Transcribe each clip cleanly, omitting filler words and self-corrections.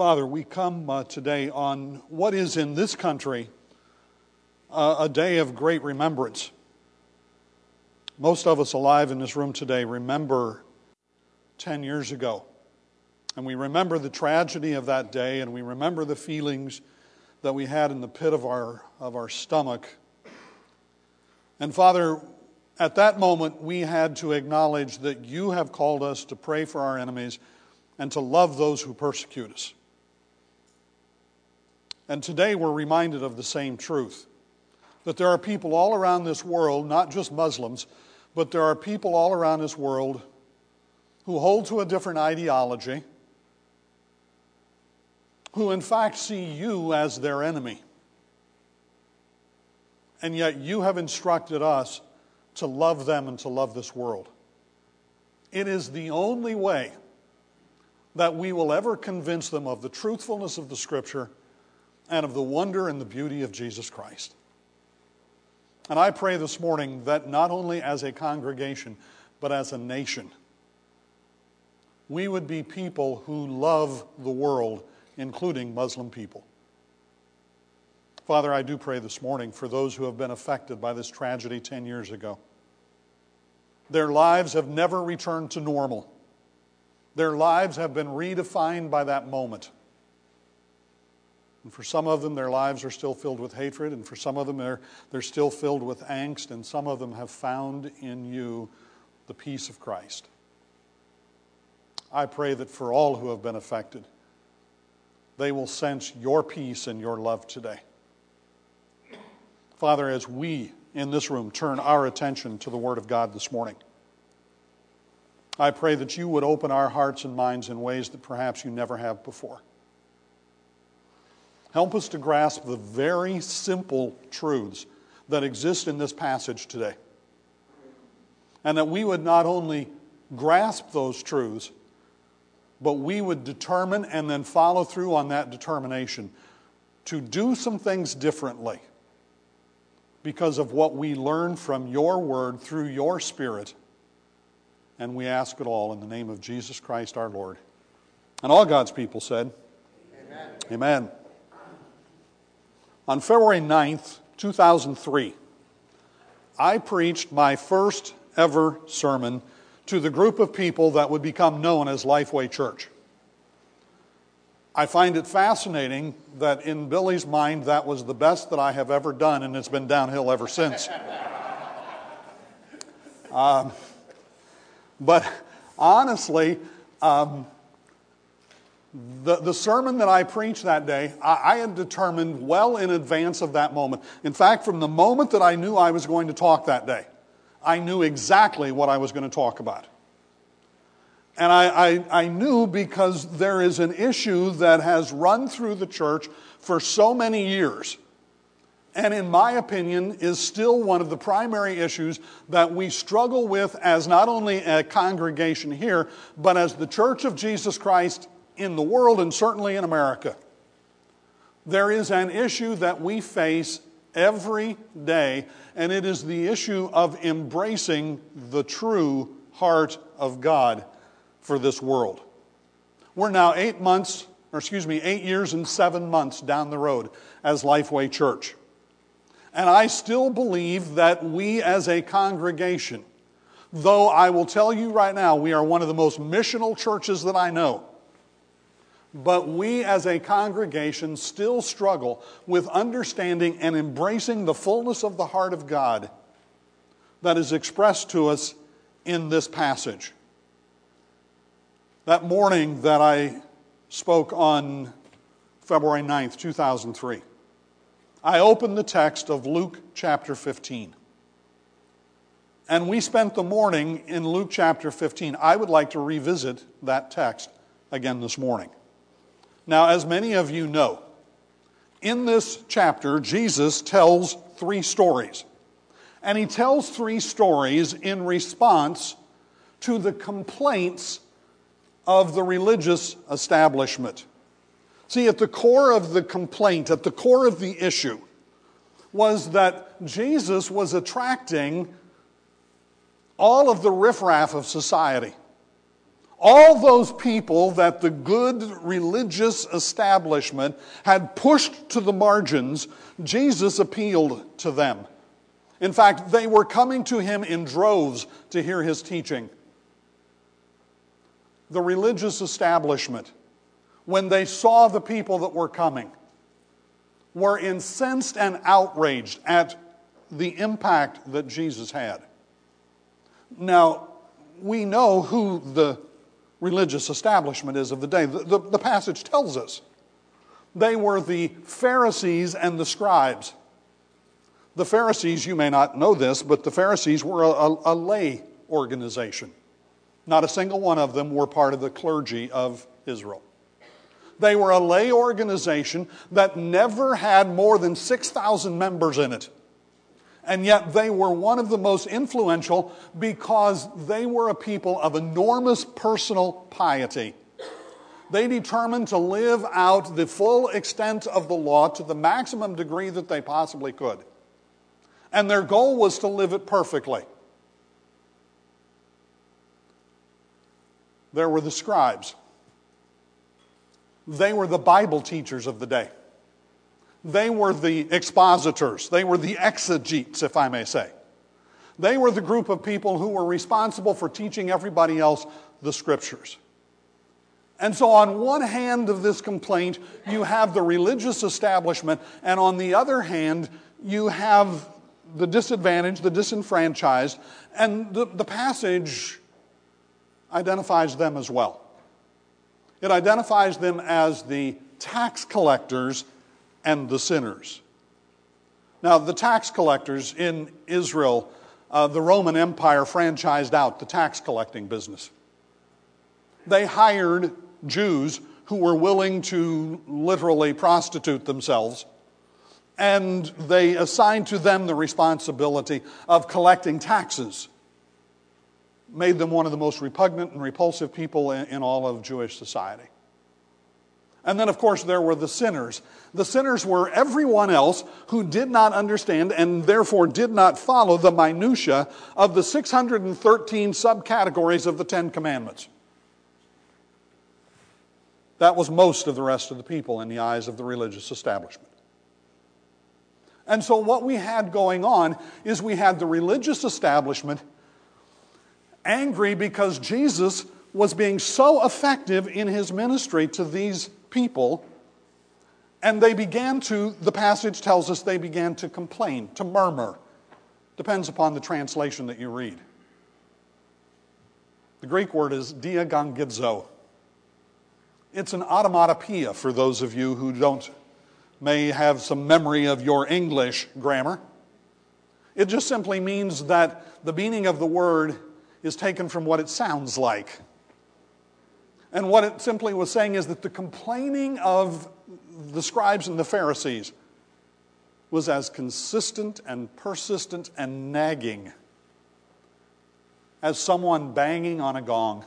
Father, we come today on what is in this country a day of great remembrance. Most of us alive in this room today remember 10 years ago. And we remember the tragedy of that day, and we remember the feelings that we had in the pit of our stomach. And Father, at that moment, we had to acknowledge that you have called us to pray for our enemies and to love those who persecute us. And today we're reminded of the same truth, that there are people all around this world, not just Muslims, but there are people all around this world who hold to a different ideology, who in fact see you as their enemy. And yet you have instructed us to love them and to love this world. It is the only way that we will ever convince them of the truthfulness of the Scripture and of the wonder and the beauty of Jesus Christ. And I pray this morning that not only as a congregation, but as a nation, we would be people who love the world, including Muslim people. Father, I do pray this morning for those who have been affected by this tragedy 10 years ago. Their lives have never returned to normal. Their lives have been redefined by that moment. And for some of them, their lives are still filled with hatred, and for some of them, they're still filled with angst, and some of them have found in you the peace of Christ. I pray that for all who have been affected, they will sense your peace and your love today. Father, as we in this room turn our attention to the Word of God this morning, I pray that you would open our hearts and minds in ways that perhaps you never have before. Help us to grasp the very simple truths that exist in this passage today. And that we would not only grasp those truths, but we would determine and then follow through on that determination to do some things differently because of what we learn from your word through your Spirit. And we ask it all in the name of Jesus Christ our Lord. And all God's people said, Amen. Amen. On February 9th, 2003, I preached my first ever sermon to the group of people that would become known as Lifeway Church. I find it fascinating that in Billy's mind that was the best that I have ever done, and it's been downhill ever since. But honestly, the sermon that I preached that day, I had determined well in advance of that moment. In fact, from the moment that I knew I was going to talk that day, I knew exactly what I was going to talk about. And I knew because there is an issue that has run through the church for so many years, and in my opinion is still one of the primary issues that we struggle with as not only a congregation here, but as the Church of Jesus Christ in the world and certainly in America. There is an issue that we face every day, and it is the issue of embracing the true heart of God for this world. We're now 8 years and 7 months down the road as Lifeway Church. And I still believe that we as a congregation, though I will tell you right now, we are one of the most missional churches that I know, but we as a congregation still struggle with understanding and embracing the fullness of the heart of God that is expressed to us in this passage. That morning that I spoke on February 9th, 2003, I opened the text of Luke chapter 15. And we spent the morning in Luke chapter 15. I would like to revisit that text again this morning. Now, as many of you know, in this chapter, Jesus tells 3 stories. And he tells 3 stories in response to the complaints of the religious establishment. See, at the core of the complaint, at the core of the issue, was that Jesus was attracting all of the riffraff of society. All those people that the good religious establishment had pushed to the margins, Jesus appealed to them. In fact, they were coming to him in droves to hear his teaching. The religious establishment, when they saw the people that were coming, were incensed and outraged at the impact that Jesus had. Now, we know who the religious establishment is of the day. The passage tells us. They were the Pharisees and the scribes. The Pharisees, you may not know this, but the Pharisees were a lay organization. Not a single one of them were part of the clergy of Israel. They were a lay organization that never had more than 6,000 members in it. And yet they were one of the most influential because they were a people of enormous personal piety. They determined to live out the full extent of the law to the maximum degree that they possibly could. And their goal was to live it perfectly. There were the scribes. They were the Bible teachers of the day. They were the expositors. They were the exegetes, if I may say. They were the group of people who were responsible for teaching everybody else the Scriptures. And so on one hand of this complaint, you have the religious establishment, and on the other hand, you have the disadvantaged, the disenfranchised, and the passage identifies them as well. It identifies them as the tax collectors and the sinners. Now, the tax collectors in Israel, the Roman Empire franchised out the tax collecting business. They hired Jews who were willing to literally prostitute themselves, and they assigned to them the responsibility of collecting taxes. Made them one of the most repugnant and repulsive people in all of Jewish society. And then, of course, there were the sinners. The sinners were everyone else who did not understand and therefore did not follow the minutia of the 613 subcategories of the Ten Commandments. That was most of the rest of the people in the eyes of the religious establishment. And so what we had going on is we had the religious establishment angry because Jesus was being so effective in his ministry to these people, and they began to, the passage tells us, they began to complain, to murmur. Depends upon the translation that you read. The Greek word is diagongizo. It's an automatopoeia for those of you who may have some memory of your English grammar. It just simply means that the meaning of the word is taken from what it sounds like. And what it simply was saying is that the complaining of the scribes and the Pharisees was as consistent and persistent and nagging as someone banging on a gong.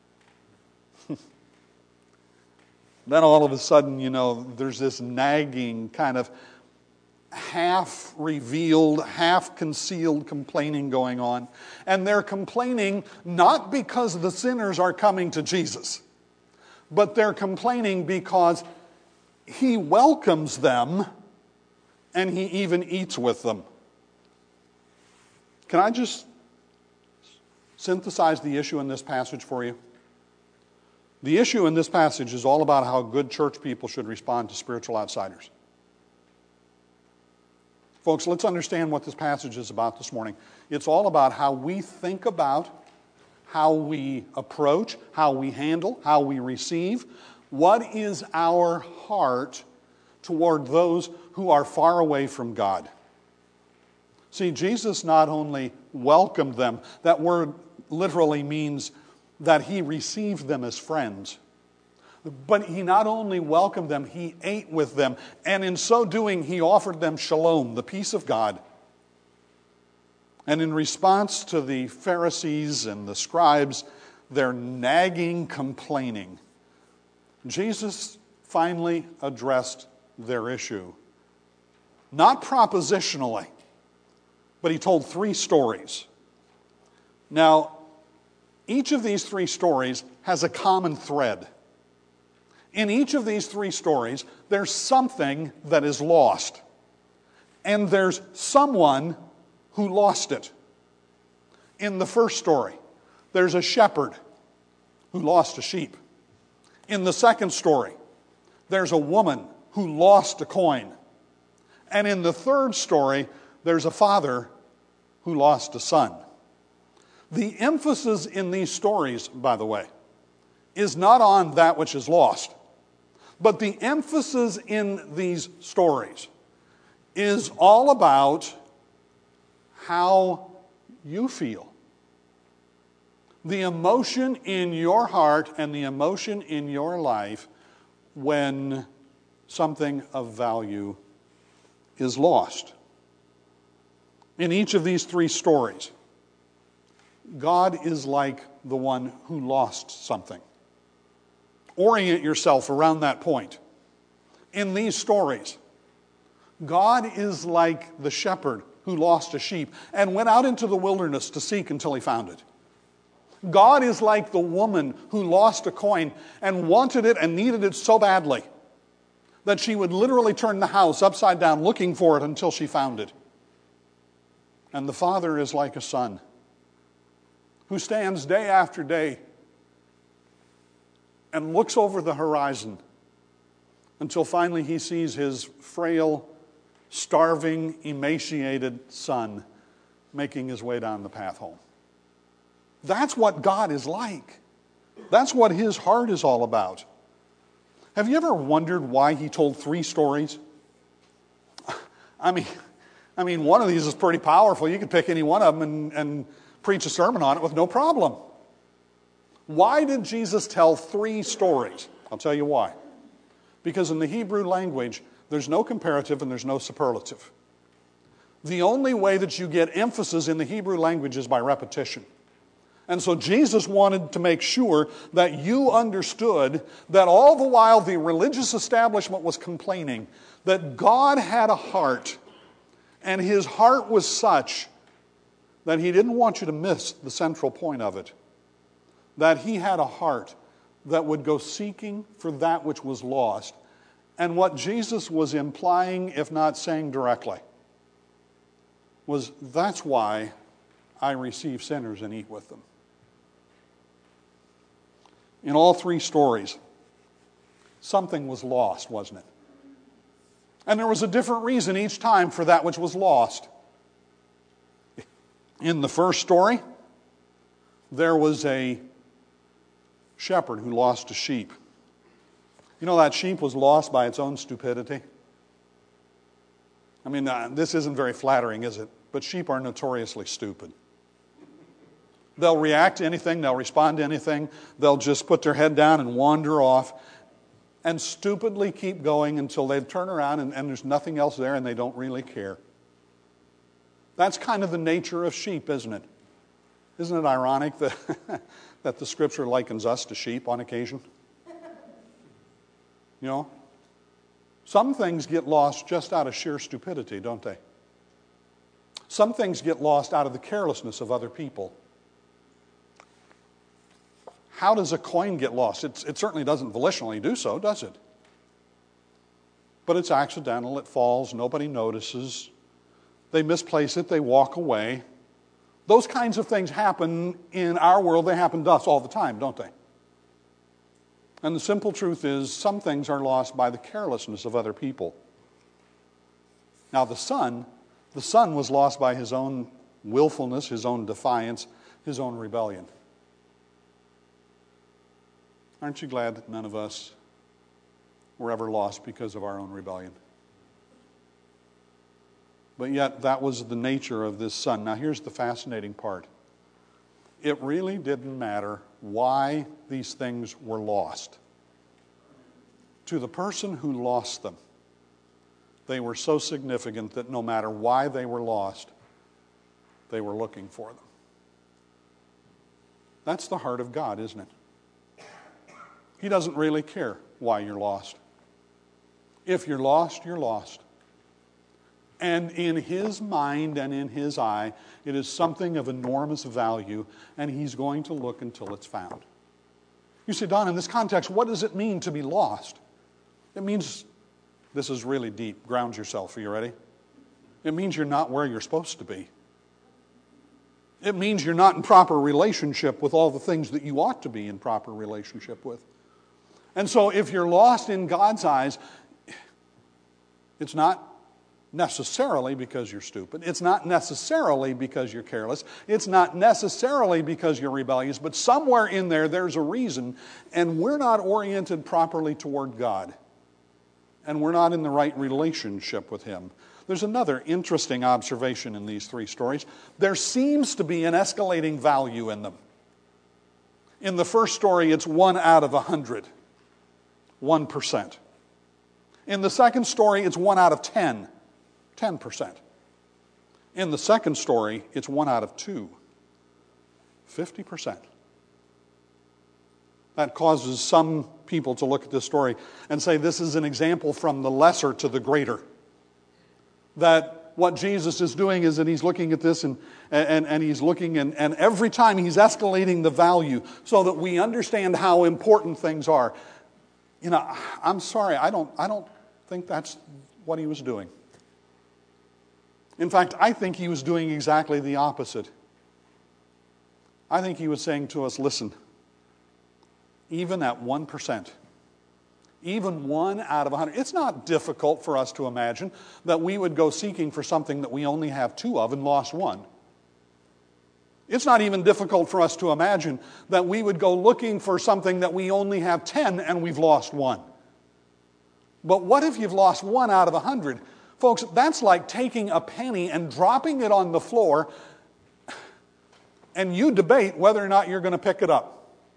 Then all of a sudden, there's this nagging kind of half-revealed, half-concealed complaining going on. And they're complaining not because the sinners are coming to Jesus, but they're complaining because he welcomes them and he even eats with them. Can I just synthesize the issue in this passage for you? The issue in this passage is all about how good church people should respond to spiritual outsiders. Folks, let's understand what this passage is about this morning. It's all about how we think about, how we approach, how we handle, how we receive. What is our heart toward those who are far away from God? See, Jesus not only welcomed them, that word literally means that he received them as friends. But he not only welcomed them, he ate with them. And in so doing, he offered them shalom, the peace of God. And in response to the Pharisees and the scribes, their nagging complaining, Jesus finally addressed their issue. Not propositionally, but he told 3 stories. Now, Each of these three stories has a common thread. In each of these three stories, there's something that is lost. And there's someone who lost it. In the first story, there's a shepherd who lost a sheep. In the second story, there's a woman who lost a coin. And in the third story, there's a father who lost a son. The emphasis in these stories, by the way, is not on that which is lost. But the emphasis in these stories is all about how you feel. The emotion in your heart and the emotion in your life when something of value is lost. In each of these three stories, God is like the one who lost something. Orient yourself around that point. In these stories, God is like the shepherd who lost a sheep and went out into the wilderness to seek until he found it. God is like the woman who lost a coin and wanted it and needed it so badly that she would literally turn the house upside down looking for it until she found it. And the Father is like a son who stands day after day and looks over the horizon until finally he sees his frail, starving, emaciated son making his way down the path home. That's what God is like. That's what his heart is all about. Have you ever wondered why he told three stories? I mean, one of these is pretty powerful. You could pick any one of them and preach a sermon on it with no problem. Why did Jesus tell three stories? I'll tell you why. Because in the Hebrew language, there's no comparative and there's no superlative. The only way that you get emphasis in the Hebrew language is by repetition. And so Jesus wanted to make sure that you understood that all the while the religious establishment was complaining, that God had a heart, and his heart was such that he didn't want you to miss the central point of it. That he had a heart that would go seeking for that which was lost. And what Jesus was implying, if not saying directly, was that's why I receive sinners and eat with them. In all three stories, something was lost, wasn't it? And there was a different reason each time for that which was lost. In the first story, there was a shepherd who lost a sheep. You know, that sheep was lost by its own stupidity. I mean, this isn't very flattering, is it? But sheep are notoriously stupid. They'll react to anything, they'll respond to anything, they'll just put their head down and wander off and stupidly keep going until they turn around and there's nothing else there and they don't really care. That's kind of the nature of sheep, isn't it? Isn't it ironic that the Scripture likens us to sheep on occasion? You know? Some things get lost just out of sheer stupidity, don't they? Some things get lost out of the carelessness of other people. How does a coin get lost? It certainly doesn't volitionally do so, does it? But it's accidental, it falls, nobody notices. They misplace it, they walk away. Those kinds of things happen in our world, they happen to us all the time, don't they? And the simple truth is, some things are lost by the carelessness of other people. Now the son was lost by his own willfulness, his own defiance, his own rebellion. Aren't you glad that none of us were ever lost because of our own rebellion? But yet, that was the nature of this son. Now, here's the fascinating part. It really didn't matter why these things were lost. To the person who lost them, they were so significant that no matter why they were lost, they were looking for them. That's the heart of God, isn't it? He doesn't really care why you're lost. If you're lost, you're lost. And in his mind and in his eye, it is something of enormous value, and he's going to look until it's found. You say, Don, in this context, what does it mean to be lost? It means, this is really deep. Ground yourself. Are you ready? It means you're not where you're supposed to be. It means you're not in proper relationship with all the things that you ought to be in proper relationship with. And so if you're lost in God's eyes, it's not necessarily because you're stupid. It's not necessarily because you're careless. It's not necessarily because you're rebellious. But somewhere in there, there's a reason, and we're not oriented properly toward God. And we're not in the right relationship with Him. There's another interesting observation in these three stories. There seems to be an escalating value in them. In the first story, it's 1 out of 100. 1%. In the second story, it's 1 out of 10. 10%. In the second story, it's 1 out of 2. 50%. That causes some people to look at this story and say this is an example from the lesser to the greater. That what Jesus is doing is that he's looking at this and he's looking and every time he's escalating the value so that we understand how important things are. You know, I'm sorry, I don't think that's what he was doing. In fact, I think he was doing exactly the opposite. I think he was saying to us, listen, even at 1%, even 1 out of 100, it's not difficult for us to imagine that we would go seeking for something that we only have 2 of and lost 1. It's not even difficult for us to imagine that we would go looking for something that we only have 10 and we've lost 1. But what if you've lost 1 out of 100? Folks, that's like taking a penny and dropping it on the floor and you debate whether or not you're going to pick it up.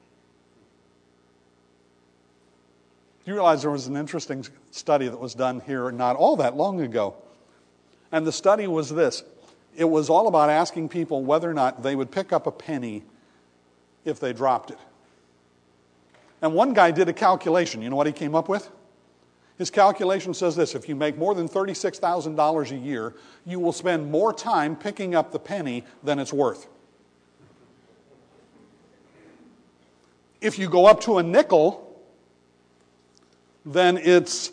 You realize there was an interesting study that was done here not all that long ago. And the study was this. It was all about asking people whether or not they would pick up a penny if they dropped it. And one guy did a calculation. You know what he came up with? His calculation says this: if you make more than $36,000 a year, you will spend more time picking up the penny than it's worth. If you go up to a nickel, then it's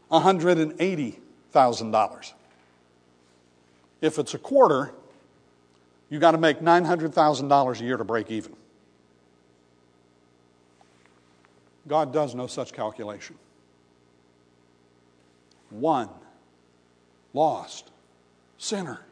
$180,000. If it's a quarter, you got to make $900,000 a year to break even. God does no such calculation. 1 lost sinner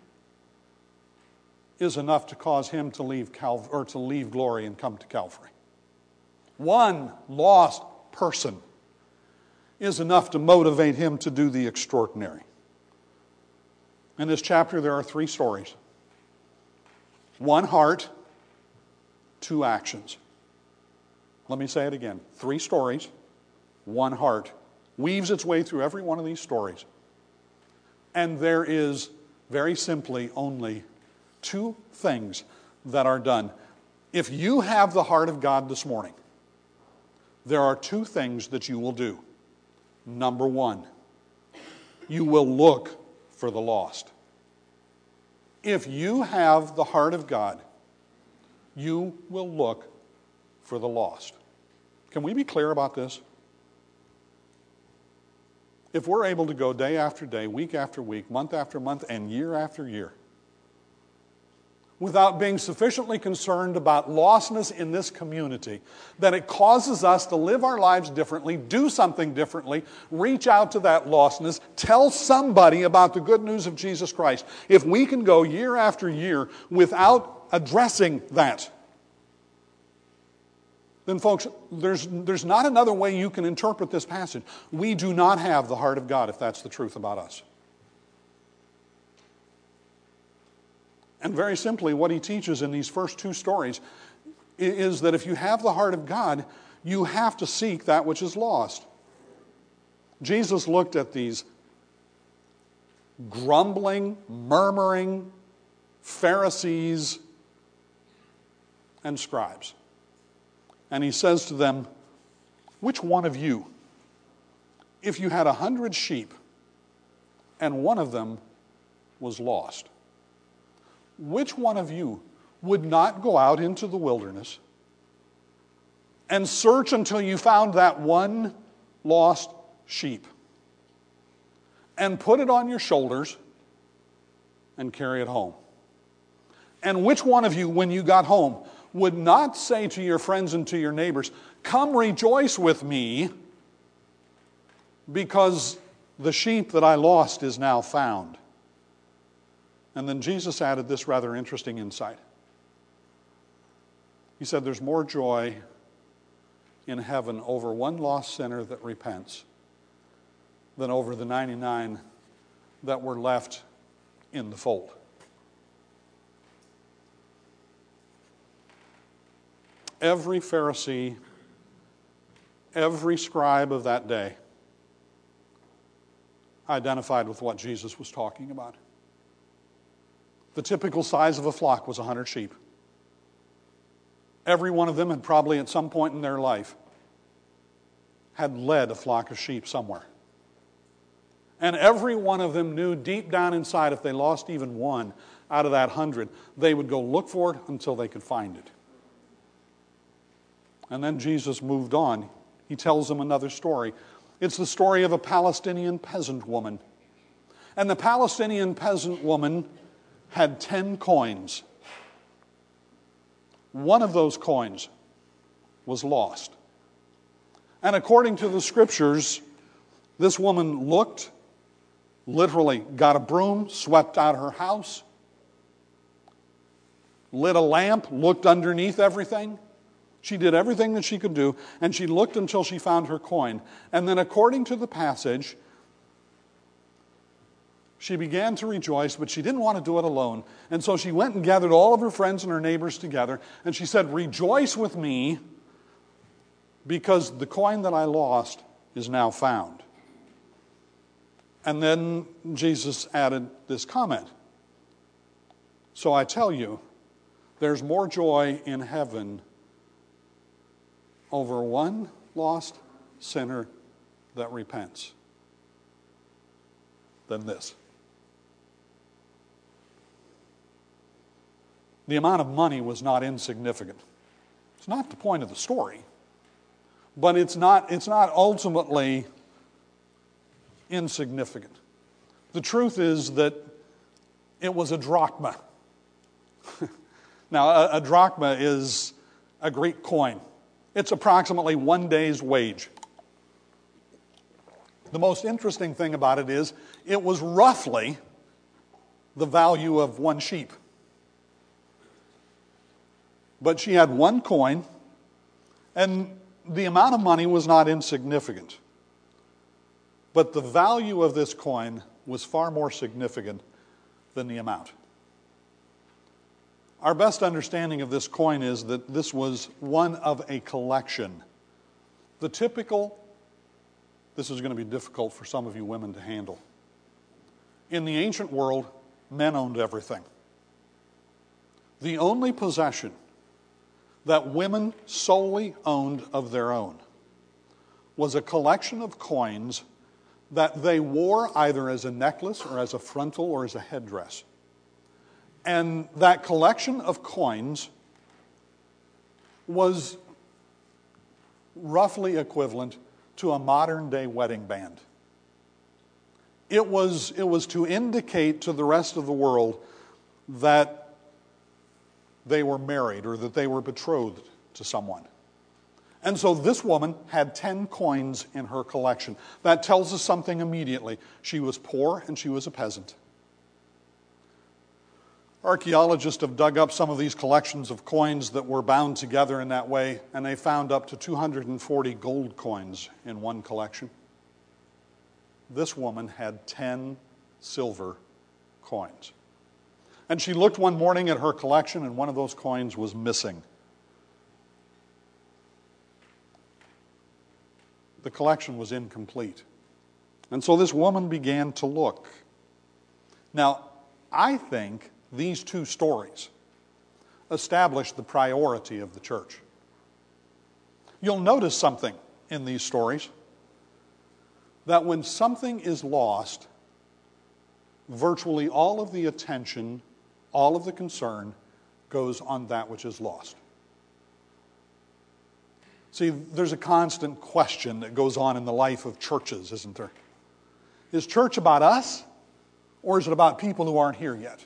is enough to cause him to leave glory and come to Calvary. 1 lost person is enough to motivate him to do the extraordinary. In this chapter, there are 3 stories. 1 heart, 2 actions. Let me say it again. 3 stories, 1 heart. Weaves its way through every one of these stories. And there is, very simply, only 2 things that are done. If you have the heart of God this morning, there are 2 things that you will do. Number 1, you will look for the lost. If you have the heart of God, you will look for the lost. Can we be clear about this? If we're able to go day after day, week after week, month after month, and year after year, without being sufficiently concerned about lostness in this community, that it causes us to live our lives differently, do something differently, reach out to that lostness, tell somebody about the good news of Jesus Christ. If we can go year after year without addressing that, then folks, there's not another way you can interpret this passage. We do not have the heart of God, if that's the truth about us. And very simply, what he teaches in these first 2 stories is that if you have the heart of God, you have to seek that which is lost. Jesus looked at these grumbling, murmuring Pharisees and scribes. And he says to them, which one of you, if you had 100 sheep and one of them was lost. Which one of you would not go out into the wilderness and search until you found that one lost sheep and put it on your shoulders and carry it home? And which one of you, when you got home, would not say to your friends and to your neighbors, "Come rejoice with me, because the sheep that I lost is now found"? And then Jesus added this rather interesting insight. He said, there's more joy in heaven over one lost sinner that repents than over the 99 that were left in the fold. Every Pharisee, every scribe of that day identified with what Jesus was talking about. The typical size of a flock was 100 sheep. Every one of them had probably at some point in their life had led a flock of sheep somewhere. And every one of them knew deep down inside, if they lost even one out of that 100, they would go look for it until they could find it. And then Jesus moved on. He tells them another story. It's the story of a Palestinian peasant woman. And the Palestinian peasant woman had 10 coins. One of those coins was lost. And according to the scriptures, this woman looked, literally got a broom, swept out her house, lit a lamp, looked underneath everything. She did everything that she could do, and she looked until she found her coin. And then according to the passage, she began to rejoice, but she didn't want to do it alone. And so she went and gathered all of her friends and her neighbors together, and she said, "Rejoice with me, because the coin that I lost is now found." And then Jesus added this comment. "So I tell you, there's more joy in heaven over one lost sinner that repents than this." The amount of money was not insignificant. It's not the point of the story, but it's not ultimately insignificant. The truth is that it was a drachma. Now, a drachma is a Greek coin. It's approximately 1 day's wage. The most interesting thing about it is it was roughly the value of one sheep. But she had one coin, and the amount of money was not insignificant. But the value of this coin was far more significant than the amount. Our best understanding of this coin is that this was one of a collection. The typical, this is going to be difficult for some of you women to handle. In the ancient world, men owned everything. The only possession that women solely owned of their own was a collection of coins that they wore either as a necklace or as a frontal or as a headdress. And that collection of coins was roughly equivalent to a modern-day wedding band. It was to indicate to the rest of the world that they were married or that they were betrothed to someone. And so this woman had 10 coins in her collection. That tells us something immediately. She was poor and she was a peasant. Archaeologists have dug up some of these collections of coins that were bound together in that way, and they found up to 240 gold coins in one collection. This woman had 10 silver coins. And she looked one morning at her collection, and one of those coins was missing. The collection was incomplete. And so this woman began to look. Now, I think these two stories establish the priority of the church. You'll notice something in these stories, that when something is lost, virtually all of the attention, all of the concern goes on that which is lost. See, there's a constant question that goes on in the life of churches, isn't there? Is church about us, or is it about people who aren't here yet?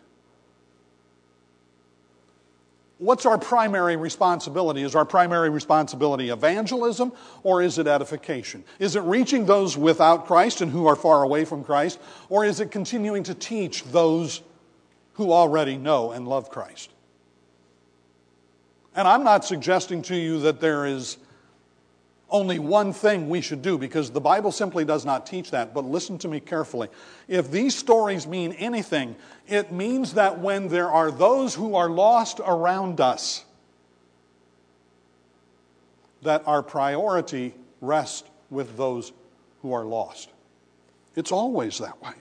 What's our primary responsibility? Is our primary responsibility evangelism, or is it edification? Is it reaching those without Christ and who are far away from Christ, or is it continuing to teach those who already know and love Christ? And I'm not suggesting to you that there is only one thing we should do, because the Bible simply does not teach that. But listen to me carefully. If these stories mean anything, it means that when there are those who are lost around us, that our priority rests with those who are lost. It's always that way.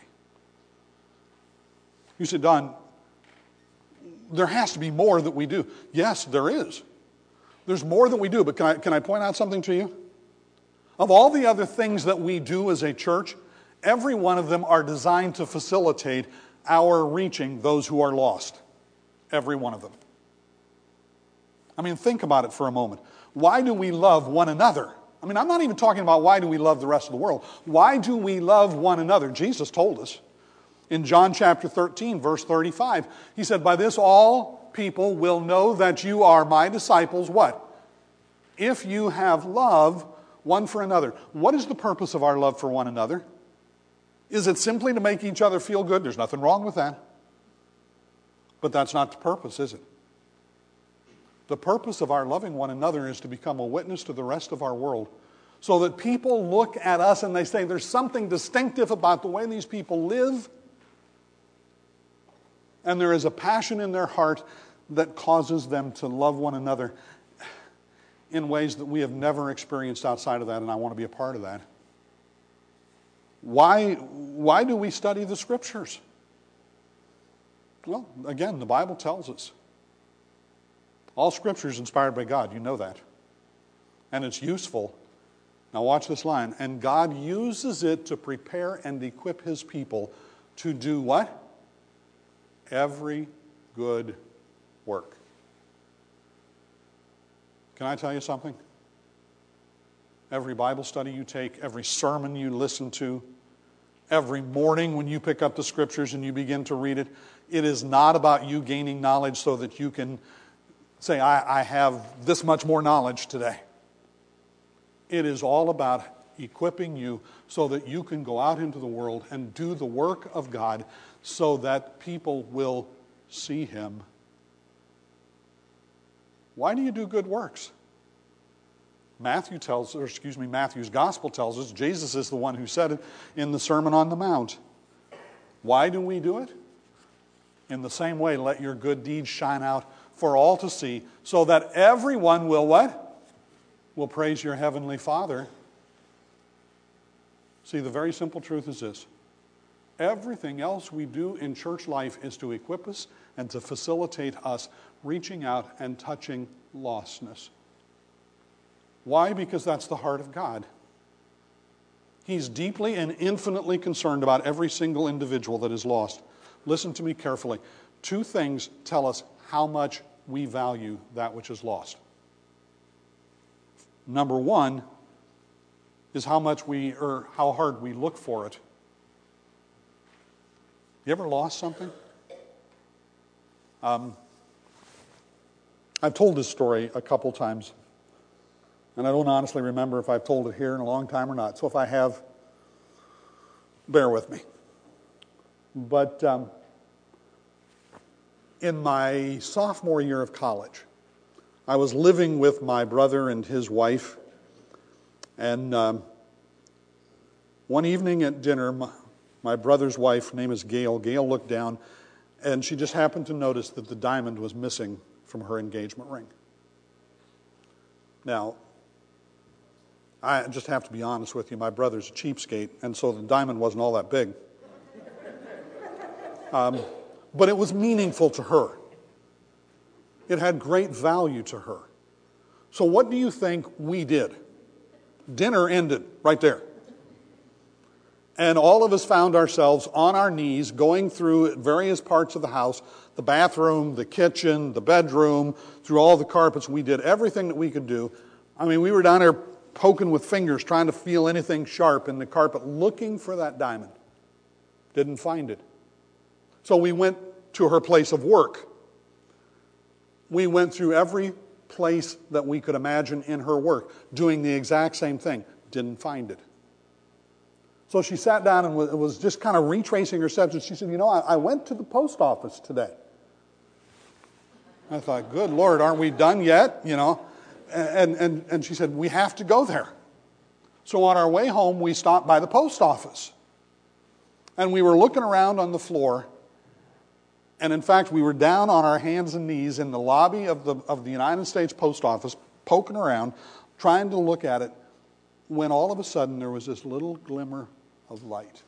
You say, Don, there has to be more that we do. Yes, there is. There's more that we do, but can I point out something to you? Of all the other things that we do as a church, every one of them are designed to facilitate our reaching those who are lost. Every one of them. I mean, think about it for a moment. Why do we love one another? I mean, I'm not even talking about why do we love the rest of the world. Why do we love one another? Jesus told us. In John chapter 13, verse 35, he said, by this all people will know that you are my disciples, what? If you have love one for another. What is the purpose of our love for one another? Is it simply to make each other feel good? There's nothing wrong with that. But that's not the purpose, is it? The purpose of our loving one another is to become a witness to the rest of our world, so that people look at us and they say, there's something distinctive about the way these people live, and there is a passion in their heart that causes them to love one another in ways that we have never experienced outside of that, and I want to be a part of that. Why do we study the Scriptures? Well, again, the Bible tells us. All Scripture is inspired by God, you know that. And it's useful. Now watch this line. And God uses it to prepare and equip His people to do what? Every good work. Can I tell you something? Every Bible study you take, every sermon you listen to, every morning when you pick up the Scriptures and you begin to read it, it is not about you gaining knowledge so that you can say, I have this much more knowledge today. It is all about equipping you so that you can go out into the world and do the work of God so that people will see Him. Why do you do good works? Matthew's gospel tells us, Jesus is the one who said it in the Sermon on the Mount. Why do we do it? In the same way, let your good deeds shine out for all to see, so that everyone will what? Will praise your heavenly Father. See, the very simple truth is this. Everything else we do in church life is to equip us and to facilitate us reaching out and touching lostness. Why? Because that's the heart of God. He's deeply and infinitely concerned about every single individual that is lost. Listen to me carefully. Two things tell us how much we value that which is lost. Number one is how hard we look for it. You ever lost something? I've told this story a couple times, and I don't honestly remember if I've told it here in a long time or not. So if I have, bear with me. But in my sophomore year of college, I was living with my brother and his wife, and one evening at dinner, my brother's wife, her name is Gail, looked down, and she just happened to notice that the diamond was missing from her engagement ring. Now, I just have to be honest with you, my brother's a cheapskate, and so the diamond wasn't all that big. But it was meaningful to her. It had great value to her. So what do you think we did? Dinner ended right there. And all of us found ourselves on our knees going through various parts of the house, the bathroom, the kitchen, the bedroom, through all the carpets. We did everything that we could do. I mean, we were down there poking with fingers, trying to feel anything sharp in the carpet, looking for that diamond. Didn't find it. So we went to her place of work. We went through every place that we could imagine in her work, doing the exact same thing. Didn't find it. So she sat down and was just kind of retracing her steps. And she said, I went to the post office today. I thought, good Lord, aren't we done yet? And she said, we have to go there. So on our way home, we stopped by the post office. And we were looking around on the floor. And in fact, we were down on our hands and knees in the lobby of the United States Post Office, poking around, trying to look at it, when all of a sudden there was this little glimmer of light.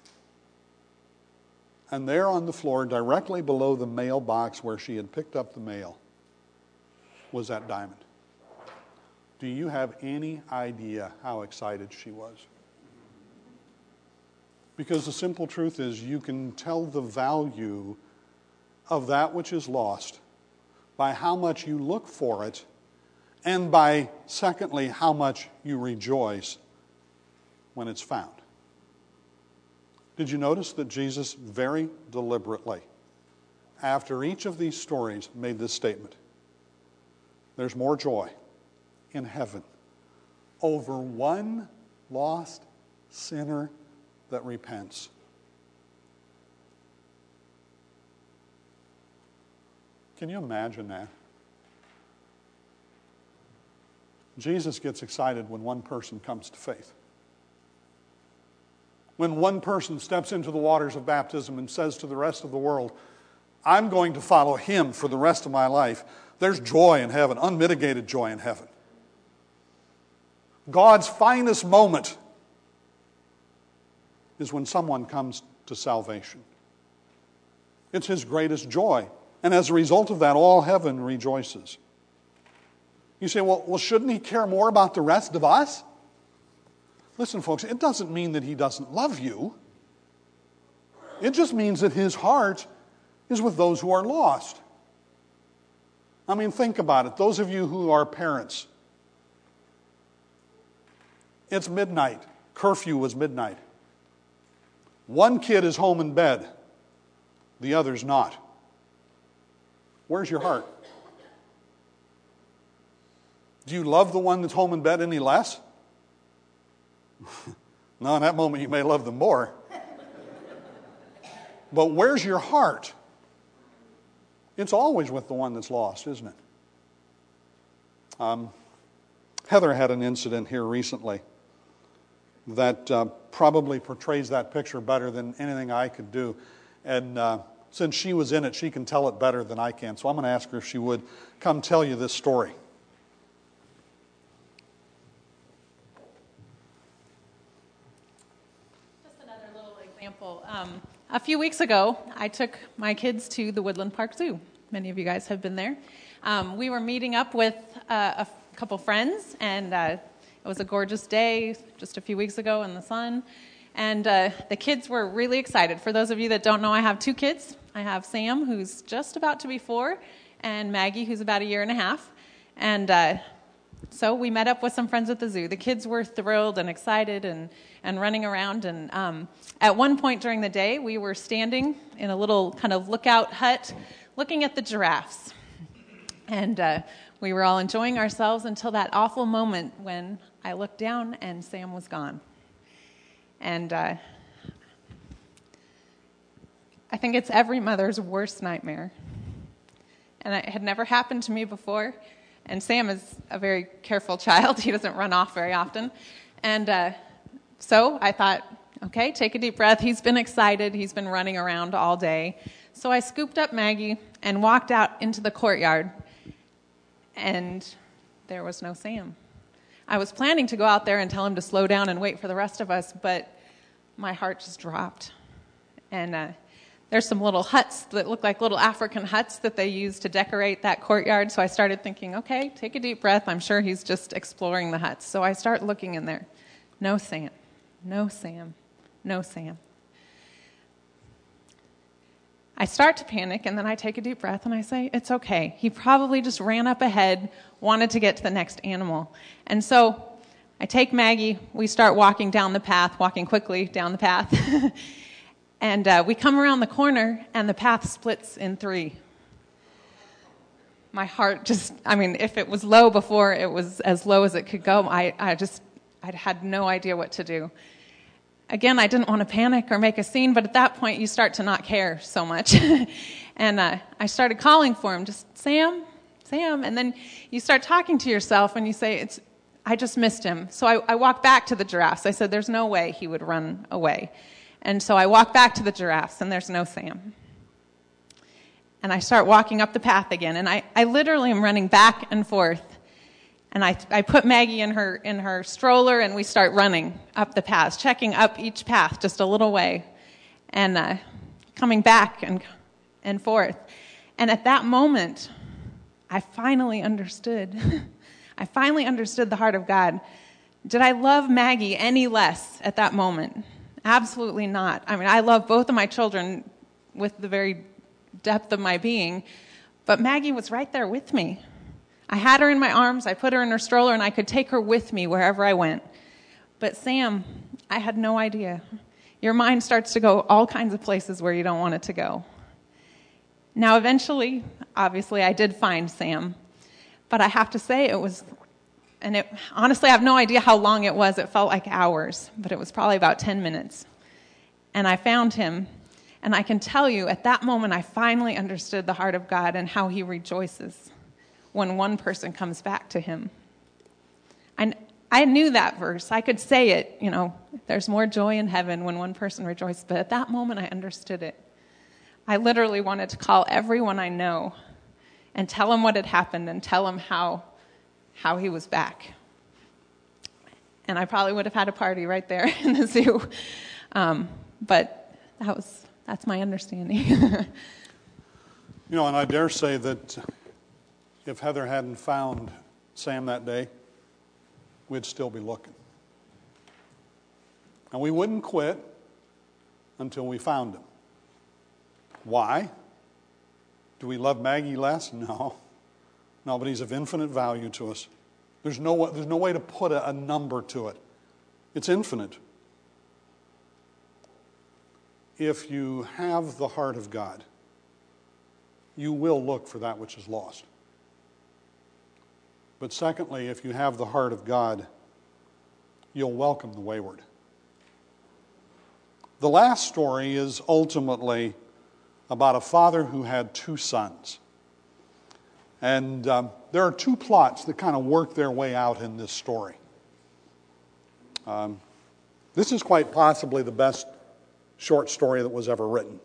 And there on the floor, directly below the mailbox where she had picked up the mail, was that diamond. Do you have any idea how excited she was? Because the simple truth is, you can tell the value of that which is lost by how much you look for it, and by, secondly, how much you rejoice when it's found. Did you notice that Jesus very deliberately, after each of these stories, made this statement? There's more joy in heaven over one lost sinner that repents. Can you imagine that? Jesus gets excited when one person comes to faith. When one person steps into the waters of baptism and says to the rest of the world, I'm going to follow him for the rest of my life, there's joy in heaven, unmitigated joy in heaven. God's finest moment is when someone comes to salvation. It's his greatest joy. And as a result of that, all heaven rejoices. You say, well, shouldn't he care more about the rest of us? Listen, folks, it doesn't mean that he doesn't love you. It just means that his heart is with those who are lost. I mean, think about it. Those of you who are parents, it's midnight. Curfew was midnight. One kid is home in bed. The other's not. Where's your heart? Do you love the one that's home in bed any less? No, in that moment you may love them more. But where's your heart? It's always with the one that's lost, isn't it? Heather had an incident here recently that probably portrays that picture better than anything I could do. And since she was in it, she can tell it better than I can. So I'm going to ask her if she would come tell you this story. Just another little example. A few weeks ago, I took my kids to the Woodland Park Zoo. Many of you guys have been there. We were meeting up with a couple friends, and it was a gorgeous day just a few weeks ago in the sun. And the kids were really excited. For those of you that don't know, I have two kids. I have Sam, who's just about to be 4, and Maggie, who's about 1.5 years. And so we met up with some friends at the zoo. The kids were thrilled and excited and running around. And at one point during the day, we were standing in a little kind of lookout hut looking at the giraffes. And we were all enjoying ourselves until that awful moment when I looked down and Sam was gone. And I think it's every mother's worst nightmare. And it had never happened to me before. And Sam is a very careful child. He doesn't run off very often. And so I thought, okay, take a deep breath. He's been excited. He's been running around all day. So I scooped up Maggie and walked out into the courtyard. And there was no Sam. I was planning to go out there and tell him to slow down and wait for the rest of us, but my heart just dropped. And there's some little huts that look like little African huts that they use to decorate that courtyard. So I started thinking, okay, take a deep breath. I'm sure he's just exploring the huts. So I start looking in there. No Sam. No Sam. No Sam. I start to panic, and then I take a deep breath, and I say, it's okay. He probably just ran up ahead, wanted to get to the next animal. And so I take Maggie. We start walking down the path, walking quickly down the path. And we come around the corner, and the path splits in three. My heart just, if it was low before, it was as low as it could go. I had no idea what to do. Again, I didn't want to panic or make a scene, but at that point, you start to not care so much. And I started calling for him, just, Sam, Sam. And then you start talking to yourself, and you say, I just missed him. So I walked back to the giraffes. I said, there's no way he would run away. And so I walk back to the giraffes, and there's no Sam. And I start walking up the path again, and I literally am running back and forth. And I put Maggie in her stroller, and we start running up the paths, checking up each path just a little way, and coming back and forth. And at that moment, I finally understood. I finally understood the heart of God. Did I love Maggie any less at that moment? Absolutely not. I love both of my children with the very depth of my being, but Maggie was right there with me. I had her in my arms, I put her in her stroller, and I could take her with me wherever I went. But Sam, I had no idea. Your mind starts to go all kinds of places where you don't want it to go. Now, eventually, obviously, I did find Sam, but I have to say honestly, I have no idea how long it was. It felt like hours, but it was probably about 10 minutes. And I found him, and I can tell you, at that moment, I finally understood the heart of God and how he rejoices when one person comes back to him. And I knew that verse. I could say it, there's more joy in heaven when one person rejoices. But at that moment, I understood it. I literally wanted to call everyone I know and tell them what had happened and tell them how he was back. And I probably would have had a party right there in the zoo. But that's my understanding. And I dare say that if Heather hadn't found Sam that day, we'd still be looking. And we wouldn't quit until we found him. Why? Do we love Maggie less? No, but he's of infinite value to us. There's no way to put a number to it. It's infinite. If you have the heart of God, you will look for that which is lost. But secondly, if you have the heart of God, you'll welcome the wayward. The last story is ultimately about a father who had two sons. And there are two plots that kind of work their way out in this story. This is quite possibly the best short story that was ever written.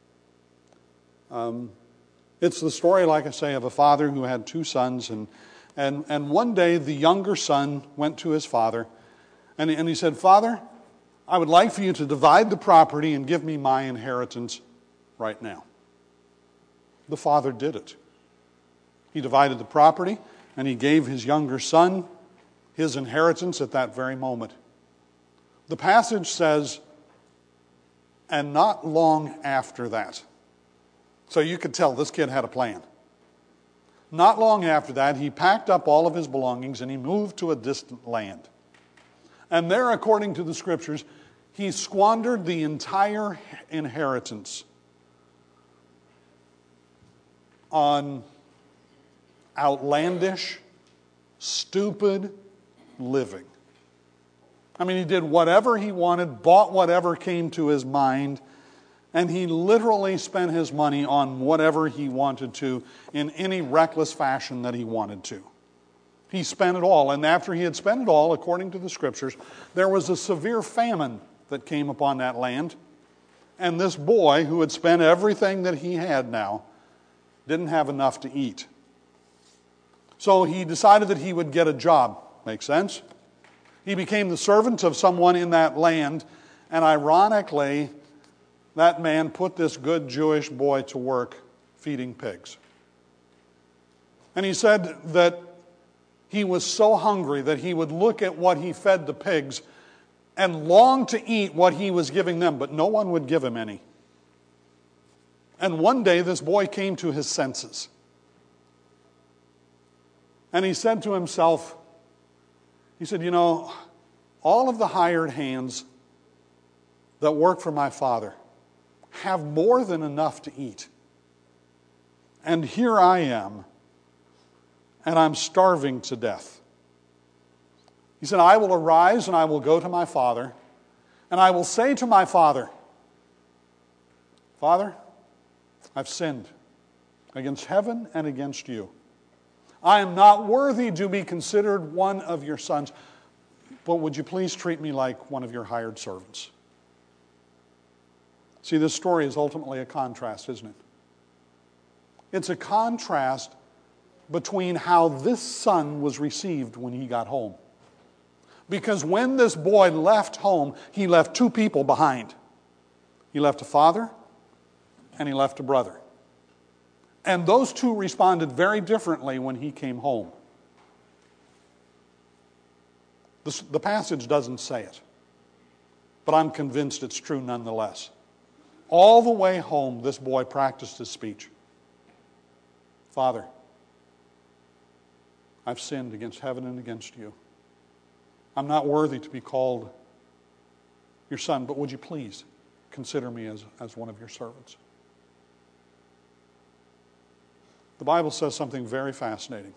It's the story, like I say, of a father who had two sons, and one day the younger son went to his father, and he said, Father, I would like for you to divide the property and give me my inheritance right now. The father did it. He divided the property, and he gave his younger son his inheritance at that very moment. The passage says, and not long after that. So you could tell this kid had a plan. Not long after that, he packed up all of his belongings and he moved to a distant land. And there, according to the scriptures, he squandered the entire inheritance on outlandish, stupid living. He did whatever he wanted, bought whatever came to his mind, and he literally spent his money on whatever he wanted to in any reckless fashion that he wanted to. He spent it all, and after he had spent it all, according to the scriptures, there was a severe famine that came upon that land, and this boy, who had spent everything that he had now, didn't have enough to eat. So he decided that he would get a job. Make sense? He became the servant of someone in that land, and ironically, that man put this good Jewish boy to work feeding pigs. And he said that he was so hungry that he would look at what he fed the pigs and longed to eat what he was giving them, but no one would give him any. And one day this boy came to his senses. And he said to himself, he said, you know, all of the hired hands that work for my father have more than enough to eat. And here I am, and I'm starving to death. He said, I will arise and I will go to my father, and I will say to my father, Father, I've sinned against heaven and against you. I am not worthy to be considered one of your sons, but would you please treat me like one of your hired servants? See, this story is ultimately a contrast, isn't it? It's a contrast between how this son was received when he got home. Because when this boy left home, he left two people behind. He left a father and he left a brother. And those two responded very differently when he came home. The passage doesn't say it, but I'm convinced it's true nonetheless. All the way home, this boy practiced his speech. Father, I've sinned against heaven and against you. I'm not worthy to be called your son, but would you please consider me as one of your servants? The Bible says something very fascinating.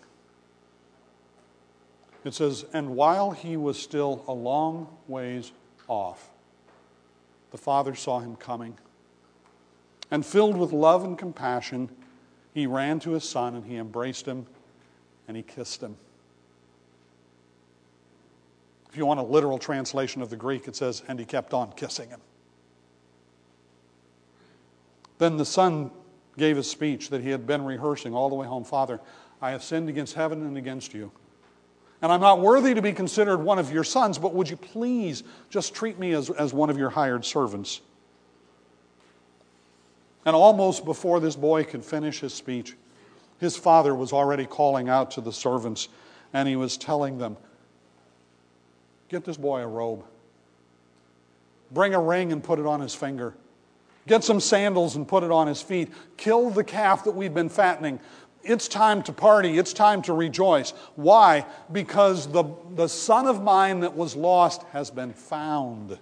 It says, and while he was still a long ways off, the father saw him coming. And filled with love and compassion, he ran to his son and he embraced him and he kissed him. If you want a literal translation of the Greek, it says, and he kept on kissing him. Then the son gave a speech that he had been rehearsing all the way home. Father, I have sinned against heaven and against you. And I'm not worthy to be considered one of your sons, but would you please just treat me as one of your hired servants? And almost before this boy could finish his speech, his father was already calling out to the servants, and he was telling them, get this boy a robe. Bring a ring and put it on his finger. Get some sandals and put it on his feet. Kill the calf that we've been fattening. It's time to party. It's time to rejoice. Why? Because the son of mine that was lost has been found.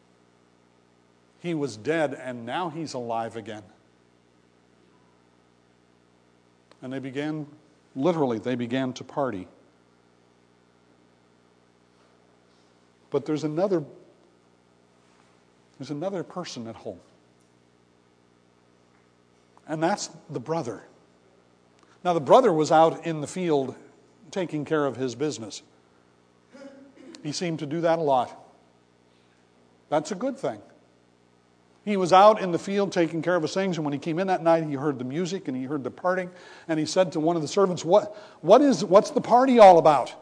He was dead and now he's alive again. And they began to party. But there's another person at home. And that's the brother. Now, the brother was out in the field taking care of his business. He seemed to do that a lot. That's a good thing. He was out in the field taking care of his things, and when he came in that night, he heard the music and he heard the partying, and he said to one of the servants, what's the party all about?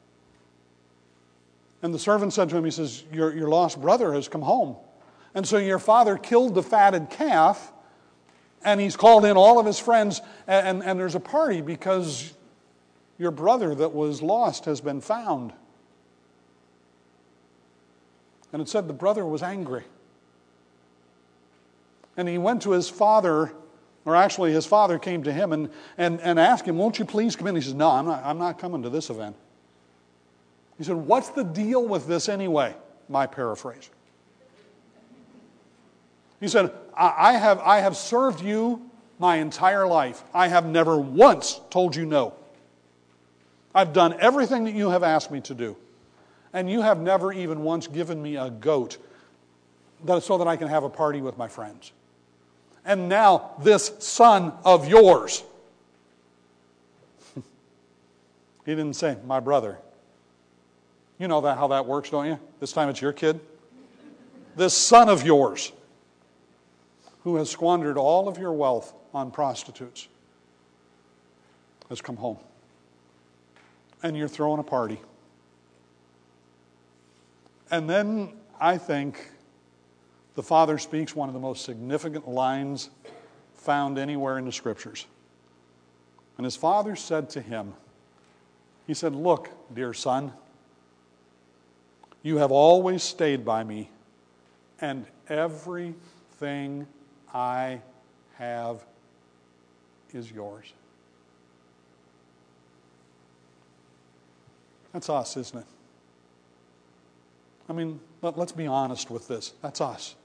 And the servant said to him, he says, your lost brother has come home. And so your father killed the fatted calf, and he's called in all of his friends, and there's a party because your brother that was lost has been found. And it said the brother was angry. And he went to his father, or actually his father came to him and asked him, won't you please come in? He says, no, I'm not coming to this event. He said, what's the deal with this anyway? My paraphrase. He said, I have served you my entire life. I have never once told you no. I've done everything that you have asked me to do. And you have never even once given me a goat so that I can have a party with my friends. And now this son of yours. He didn't say, my brother. You know how that works, don't you? This time it's your kid. This son of yours, who has squandered all of your wealth on prostitutes, has come home. And you're throwing a party. And then I think the father speaks one of the most significant lines found anywhere in the Scriptures. And his father said to him, he said, look, dear son, You have always stayed by me, and everything I have is yours. That's us, isn't it? I mean, let's be honest with this. That's us.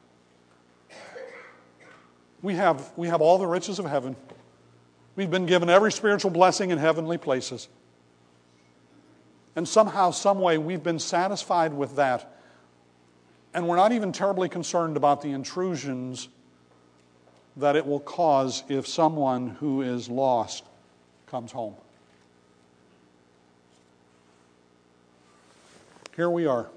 We have all the riches of heaven. We've been given every spiritual blessing in heavenly places. And somehow, some way, we've been satisfied with that. And we're not even terribly concerned about the intrusions that it will cause if someone who is lost comes home. Here we are.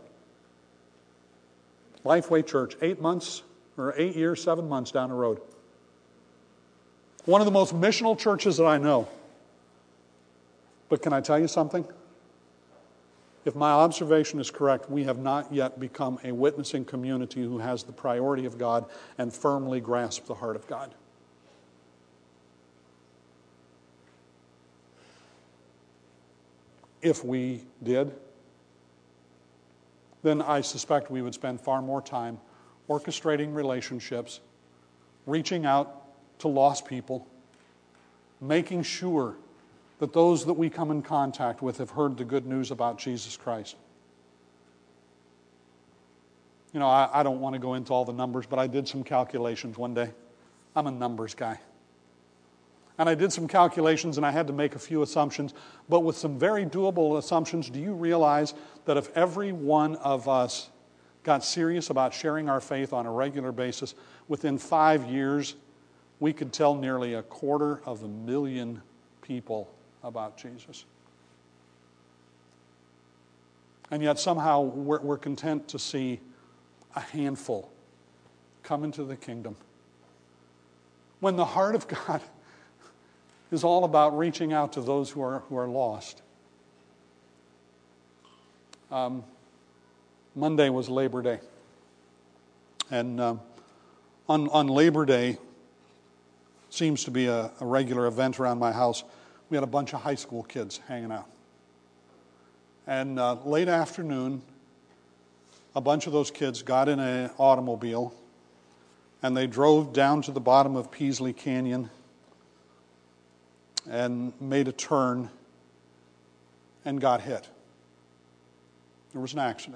Lifeway Church, 8 years, 7 months down the road. One of the most missional churches that I know. But can I tell you something? If my observation is correct, we have not yet become a witnessing community who has the priority of God and firmly grasp the heart of God. If we did, then I suspect we would spend far more time orchestrating relationships, reaching out to lost people, making sure that those that we come in contact with have heard the good news about Jesus Christ. You know, I don't want to go into all the numbers, but I did some calculations one day. I'm a numbers guy. And I did some calculations and I had to make a few assumptions, but with some very doable assumptions. Do you realize that if every one of us got serious about sharing our faith on a regular basis, within 5 years, we could tell nearly 250,000 people about Jesus? And yet somehow we're content to see a handful come into the kingdom, when the heart of God is all about reaching out to those who are lost. Monday was Labor Day. And on Labor Day, seems to be a regular event around my house, we had a bunch of high school kids hanging out. And late afternoon, a bunch of those kids got in an automobile and they drove down to the bottom of Peasley Canyon and made a turn and got hit. There was an accident.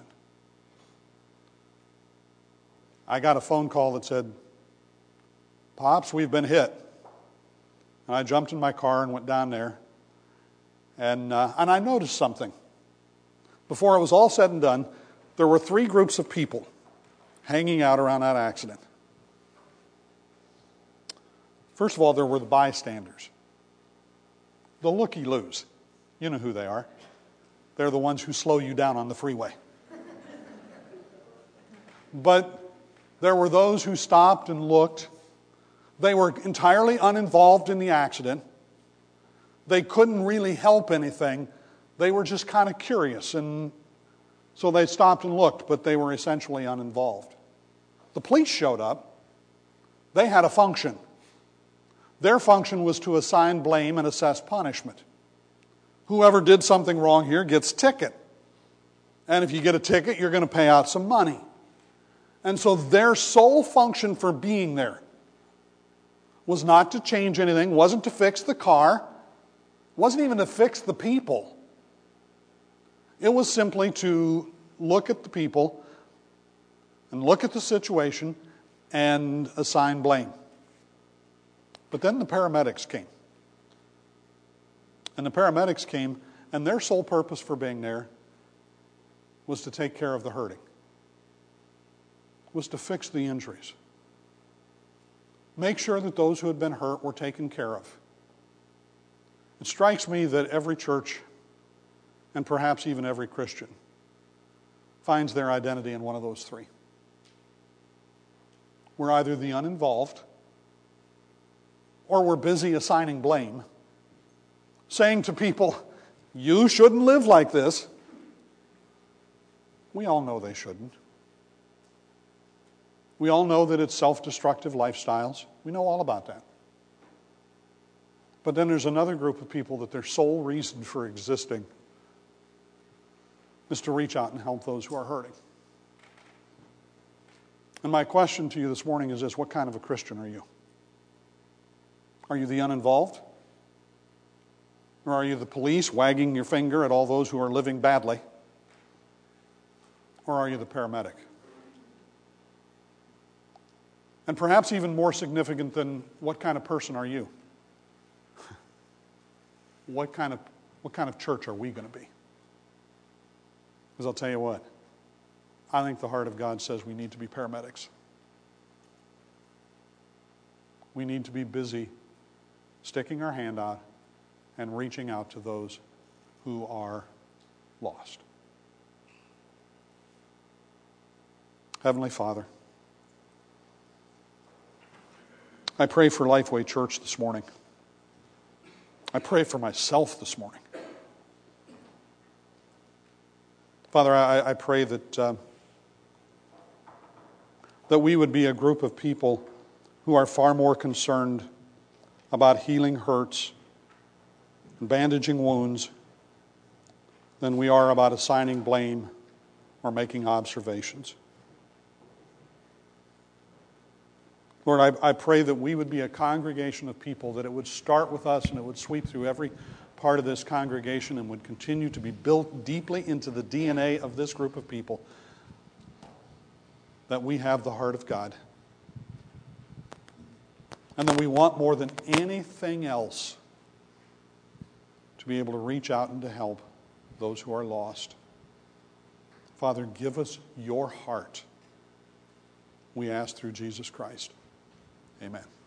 I got a phone call that said, "Pops, we've been hit." And I jumped in my car and went down there. And I noticed something. Before it was all said and done, there were 3 groups of people hanging out around that accident. First of all, there were the bystanders. The looky-loos. You know who they are. They're the ones who slow you down on the freeway. But there were those who stopped and looked. They were entirely uninvolved in the accident. They couldn't really help anything. They were just kind of curious, and so they stopped and looked, but they were essentially uninvolved. The police showed up. They had a function. Their function was to assign blame and assess punishment. Whoever did something wrong here gets a ticket. And if you get a ticket, you're going to pay out some money. And so their sole function for being there was not to change anything, wasn't to fix the car, wasn't even to fix the people. It was simply to look at the people and look at the situation and assign blame. But then the paramedics came. And the paramedics came, and their sole purpose for being there was to take care of the hurting, was to fix the injuries, make sure that those who had been hurt were taken care of. It strikes me that every church, and perhaps even every Christian, finds their identity in one of those 3. We're either the uninvolved, or we're busy assigning blame, saying to people, "You shouldn't live like this." We all know they shouldn't. We all know that it's self-destructive lifestyles. We know all about that. But then there's another group of people that their sole reason for existing is to reach out and help those who are hurting. And my question to you this morning is this: what kind of a Christian are you? Are you the uninvolved? Or are you the police wagging your finger at all those who are living badly? Or are you the paramedic? And perhaps even more significant than what kind of person are you? What kind of church are we going to be? Because I'll tell you what, I think the heart of God says we need to be paramedics. We need to be busy sticking our hand out and reaching out to those who are lost. Heavenly Father, I pray for Lifeway Church this morning. I pray for myself this morning. Father, I pray that we would be a group of people who are far more concerned about healing hurts and bandaging wounds than we are about assigning blame or making observations. Lord, I pray that we would be a congregation of people, that it would start with us and it would sweep through every part of this congregation and would continue to be built deeply into the DNA of this group of people, that we have the heart of God. And that we want more than anything else to be able to reach out and to help those who are lost. Father, give us your heart, we ask through Jesus Christ. Amen.